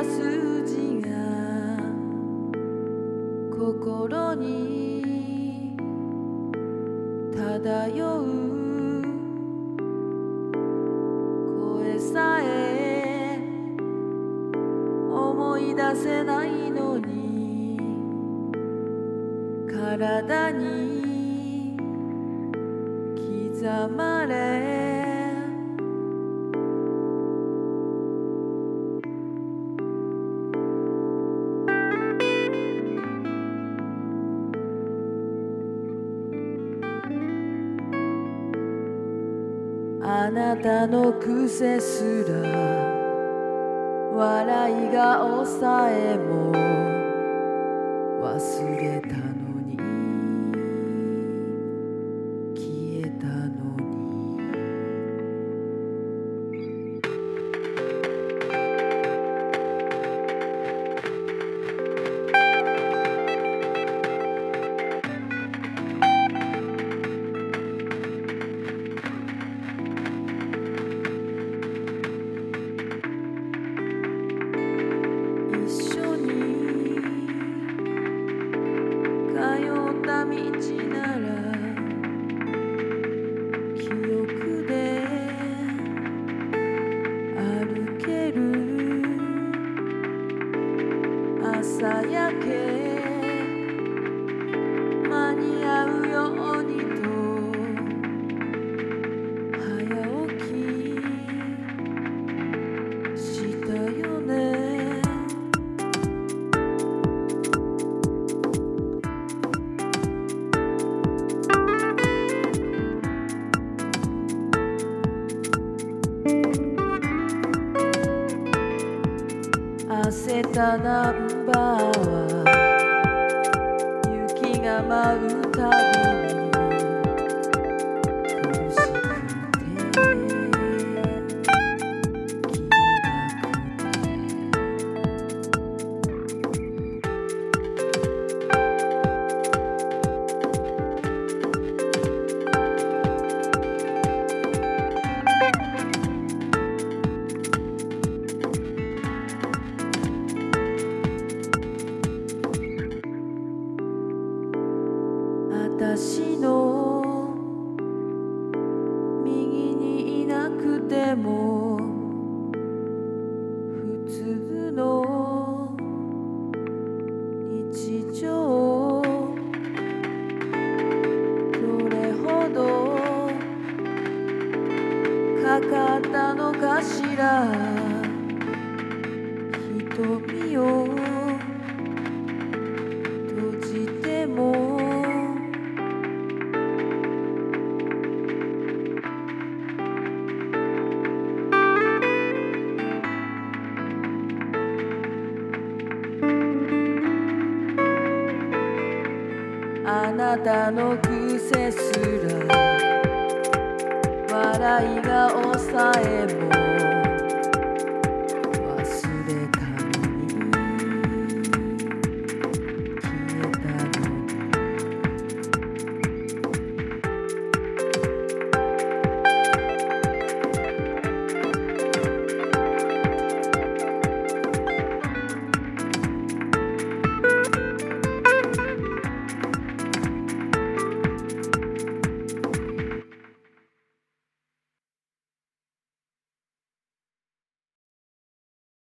た数字が心に漂う声さえ思い出せないのに体に刻まれあなたの癖すら笑いが抑えも忘れたのに消えたのに道なら記憶で歩ける朝焼け間に合うようにと早起きしたよね焦ったナンバーは雪が舞うたびに苦しくて消私の右にいなくても普通の日常どれほどかかったのかしら瞳を閉じてもあなたの癖すら笑いが抑えも